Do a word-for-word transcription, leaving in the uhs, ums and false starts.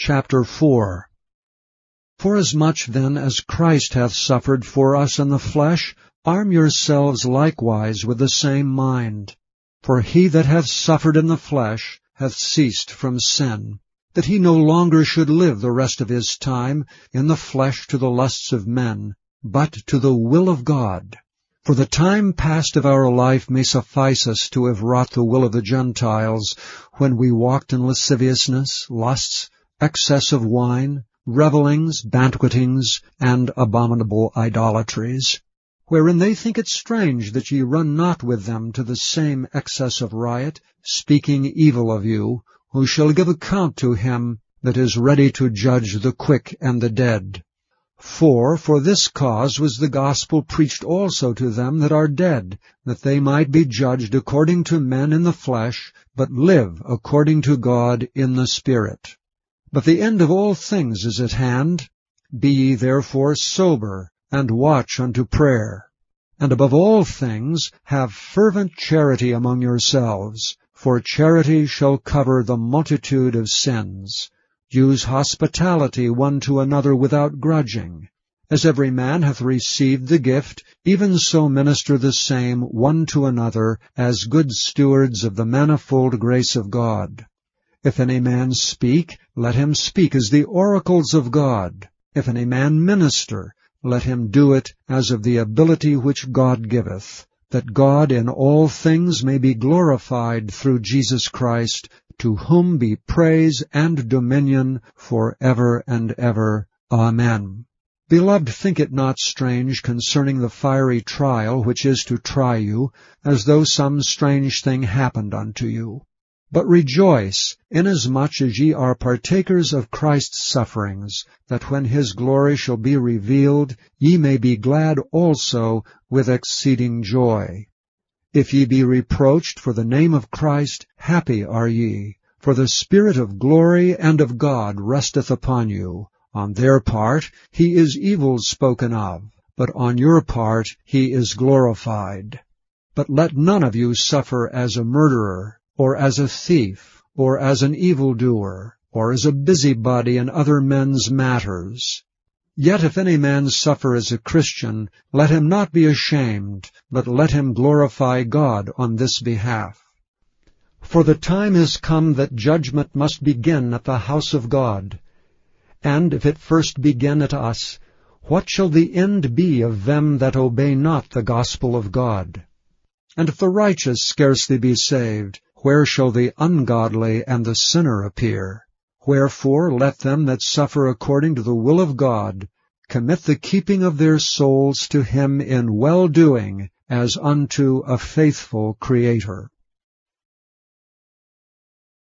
Chapter four. Forasmuch then as Christ hath suffered for us in the flesh, arm yourselves likewise with the same mind. For he that hath suffered in the flesh hath ceased from sin, that he no longer should live the rest of his time in the flesh to the lusts of men, but to the will of God. For the time past of our life may suffice us to have wrought the will of the Gentiles, when we walked in lasciviousness, lusts, excess of wine, revellings, banquetings, and abominable idolatries, wherein they think it strange that ye run not with them to the same excess of riot, speaking evil of you, who shall give account to him that is ready to judge the quick and the dead. For for this cause was the gospel preached also to them that are dead, that they might be judged according to men in the flesh, but live according to God in the Spirit. But the end of all things is at hand. Be ye therefore sober, and watch unto prayer. And above all things have fervent charity among yourselves, for charity shall cover the multitude of sins. Use hospitality one to another without grudging. As every man hath received the gift, even so minister the same one to another, as good stewards of the manifold grace of God. If any man speak, let him speak as the oracles of God. If any man minister, let him do it as of the ability which God giveth, that God in all things may be glorified through Jesus Christ, to whom be praise and dominion for ever and ever. Amen. Beloved, think it not strange concerning the fiery trial which is to try you, as though some strange thing happened unto you. But rejoice, inasmuch as ye are partakers of Christ's sufferings, that when his glory shall be revealed, ye may be glad also with exceeding joy. If ye be reproached for the name of Christ, happy are ye, for the Spirit of glory and of God resteth upon you. On their part he is evil spoken of, but on your part he is glorified. But let none of you suffer as a murderer, or as a thief, or as an evildoer, or as a busybody in other men's matters. Yet if any man suffer as a Christian, let him not be ashamed, but let him glorify God on this behalf. For the time is come that judgment must begin at the house of God. And if it first begin at us, what shall the end be of them that obey not the gospel of God? And if the righteous scarcely be saved, where shall the ungodly and the sinner appear? Wherefore let them that suffer according to the will of God commit the keeping of their souls to him in well-doing, as unto a faithful Creator.